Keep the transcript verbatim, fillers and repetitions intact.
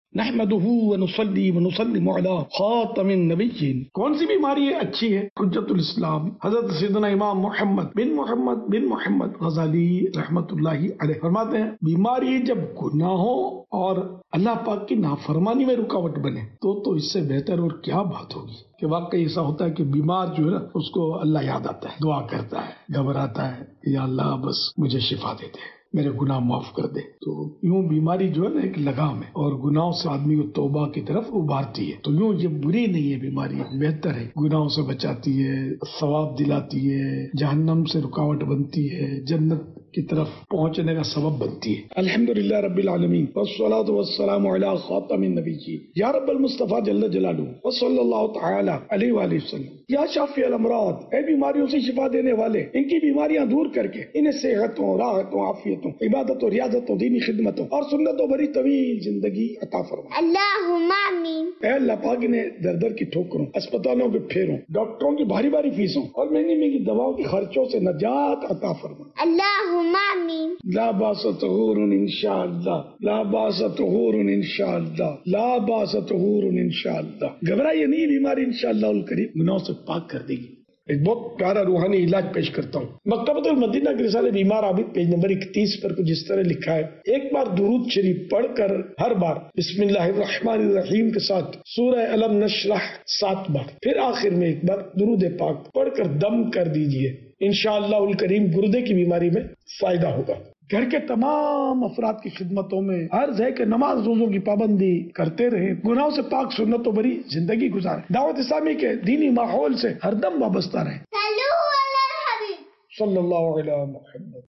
نحمده ونصلي ونسلم على خاتم النبیین. کون سی بیماری ہے اچھی ہے؟ حجت الاسلام حضرت سیدنا امام محمد بن محمد بن محمد غزالی رحمت اللہ علیہ فرماتے ہیں بیماری جب گناہوں اور اللہ پاک کی نافرمانی میں رکاوٹ بنے تو تو اس سے بہتر اور کیا بات ہوگی کہ واقعی ایسا ہوتا ہے کہ بیمار جو ہے نا اس کو اللہ یاد آتا ہے، دعا کرتا ہے، گھبراتا ہے، یا اللہ بس مجھے شفا دے دے، میرے گناہ معاف کر دے. تو یوں بیماری جو ہے نا ایک لگام ہے اور گناہوں سے آدمی کو توبہ کی طرف ابھارتی ہے. تو یوں یہ بری نہیں ہے بیماری، بہتر ہے، گناہوں سے بچاتی ہے، ثواب دلاتی ہے، جہنم سے رکاوٹ بنتی ہے، جنت کی طرف پہنچنے کا سبب بنتی ہے. الحمدللہ رب العالمین والصلاة والسلام علی خاتم النبیین یا رب المصطفیٰ جل جلالہ وصلی اللہ تعالی علیہ وآلہ وسلم. یا شافی الامراض، اے بیماریوں سے شفا دینے والے، ان کی بیماریاں دور کر کے انہیں صحتوں، راحتوں، عافیتوں، عبادتوں، ریاضتوں، دینی خدمتوں اور سنتوں بھری طویل زندگی عطا فرما. اللہم آمین. اے اللہ پاک انہیں در در کی ٹھوکروں، اسپتالوں کے پھیروں، ڈاکٹروں کی بھاری بھاری فیسوں اور مہنگی مہنگی دواؤں کے خرچوں سے نجات عطا فرما. اللہم آمین. لا باس طہور انشاءاللہ، لا باس طہور انشاءاللہ، لا باس طہور انشاءاللہ. گھبرائیے نہیں، بیماری انشاءاللہ الکریم گناہوں سے پاک کر دے گی. ایک بہت پیارا روحانی علاج پیش کرتا ہوں. مکتبۃ المدینہ کے رسالے بیمار عابد پیج نمبر اکتیس پر کچھ اس طرح لکھا ہے: ایک بار درود شریف پڑھ کر ہر بار بسم اللہ الرحمن الرحیم کے ساتھ سورہ الم نشرح سات بار، پھر آخر میں ایک بار درود پاک پڑھ کر دم کر دیجئے. انشاءاللہ الکریم گردے کی بیماری میں فائدہ ہوگا. گھر کے تمام افراد کی خدمتوں میں عرض ہے کہ نماز روزوں کی پابندی کرتے رہیں، گناہوں سے پاک سنتوں بری زندگی گزاریں، دعوت اسلامی کے دینی ماحول سے ہر دم وابستہ رہیں. صلو علی الحبیب صلی اللہ علیہ محمد.